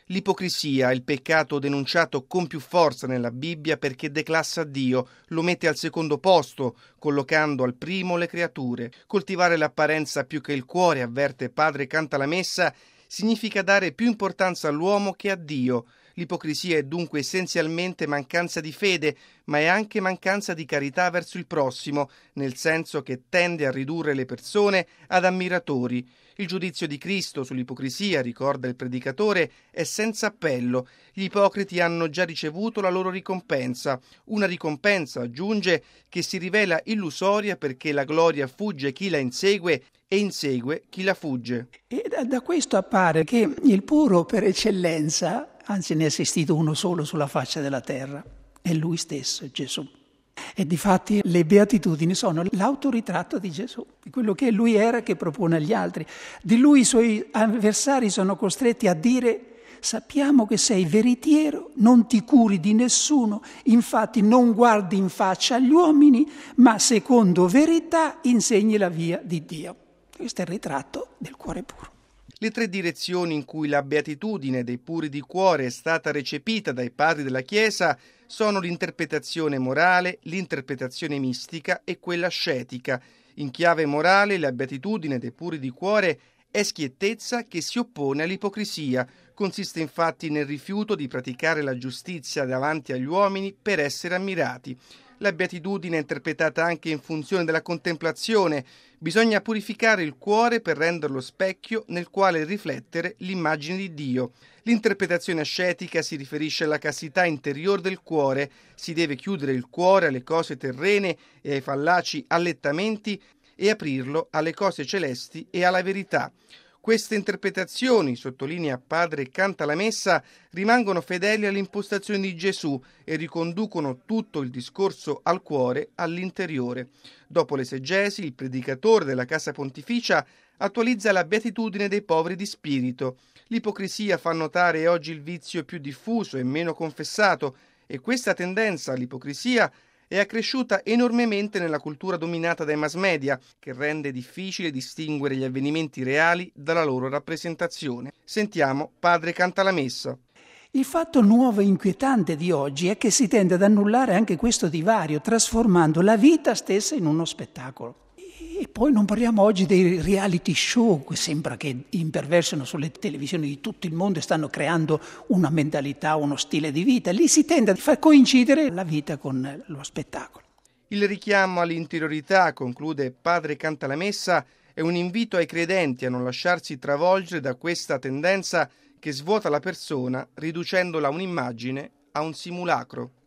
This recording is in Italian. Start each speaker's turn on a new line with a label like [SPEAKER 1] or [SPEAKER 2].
[SPEAKER 1] L'ipocrisia è il peccato denunciato con più forza nella Bibbia perché declassa Dio, lo mette al secondo posto, collocando al primo le creature. Coltivare l'apparenza più che il cuore, avverte Padre Cantalamessa, significa dare più importanza all'uomo che a Dio. L'ipocrisia è dunque essenzialmente mancanza di fede, ma è anche mancanza di carità verso il prossimo, nel senso che tende a ridurre le persone ad ammiratori. Il giudizio di Cristo sull'ipocrisia, ricorda il predicatore, è senza appello. Gli ipocriti hanno già ricevuto la loro ricompensa. Una ricompensa, aggiunge, che si rivela illusoria perché la gloria fugge chi la insegue e insegue chi la fugge.
[SPEAKER 2] E da questo appare che il puro per eccellenza, anzi ne è esistito uno solo sulla faccia della terra, è Lui stesso, Gesù. E difatti le beatitudini sono l'autoritratto di Gesù, di quello che Lui era che propone agli altri. Di Lui i Suoi avversari sono costretti a dire: sappiamo che sei veritiero, non ti curi di nessuno, infatti non guardi in faccia agli uomini, ma secondo verità insegni la via di Dio. Questo è il ritratto del cuore puro.
[SPEAKER 1] Le tre direzioni in cui la beatitudine dei puri di cuore è stata recepita dai padri della Chiesa sono l'interpretazione morale, l'interpretazione mistica e quella ascetica. In chiave morale, la beatitudine dei puri di cuore è schiettezza che si oppone all'ipocrisia. Consiste infatti nel rifiuto di praticare la giustizia davanti agli uomini per essere ammirati. La beatitudine è interpretata anche in funzione della contemplazione. Bisogna purificare il cuore per renderlo specchio nel quale riflettere l'immagine di Dio. L'interpretazione ascetica si riferisce alla castità interiore del cuore. Si deve chiudere il cuore alle cose terrene e ai fallaci allettamenti e aprirlo alle cose celesti e alla verità. Queste interpretazioni, sottolinea Padre Cantalamessa, rimangono fedeli all'impostazione di Gesù e riconducono tutto il discorso al cuore, all'interiore. Dopo l'esegesi, il predicatore della Casa Pontificia attualizza la beatitudine dei poveri di spirito. L'ipocrisia fa notare oggi il vizio più diffuso e meno confessato, e questa tendenza all'ipocrisia è accresciuta enormemente nella cultura dominata dai mass media, che rende difficile distinguere gli avvenimenti reali dalla loro rappresentazione. Sentiamo Padre Cantalamessa.
[SPEAKER 2] Il fatto nuovo e inquietante di oggi è che si tende ad annullare anche questo divario, trasformando la vita stessa in uno spettacolo. E poi non parliamo oggi dei reality show, che sembra che imperversano sulle televisioni di tutto il mondo e stanno creando una mentalità, uno stile di vita. Lì si tende a far coincidere la vita con lo spettacolo.
[SPEAKER 1] Il richiamo all'interiorità, conclude Padre Cantalamessa, è un invito ai credenti a non lasciarsi travolgere da questa tendenza che svuota la persona riducendola a un'immagine, a un simulacro.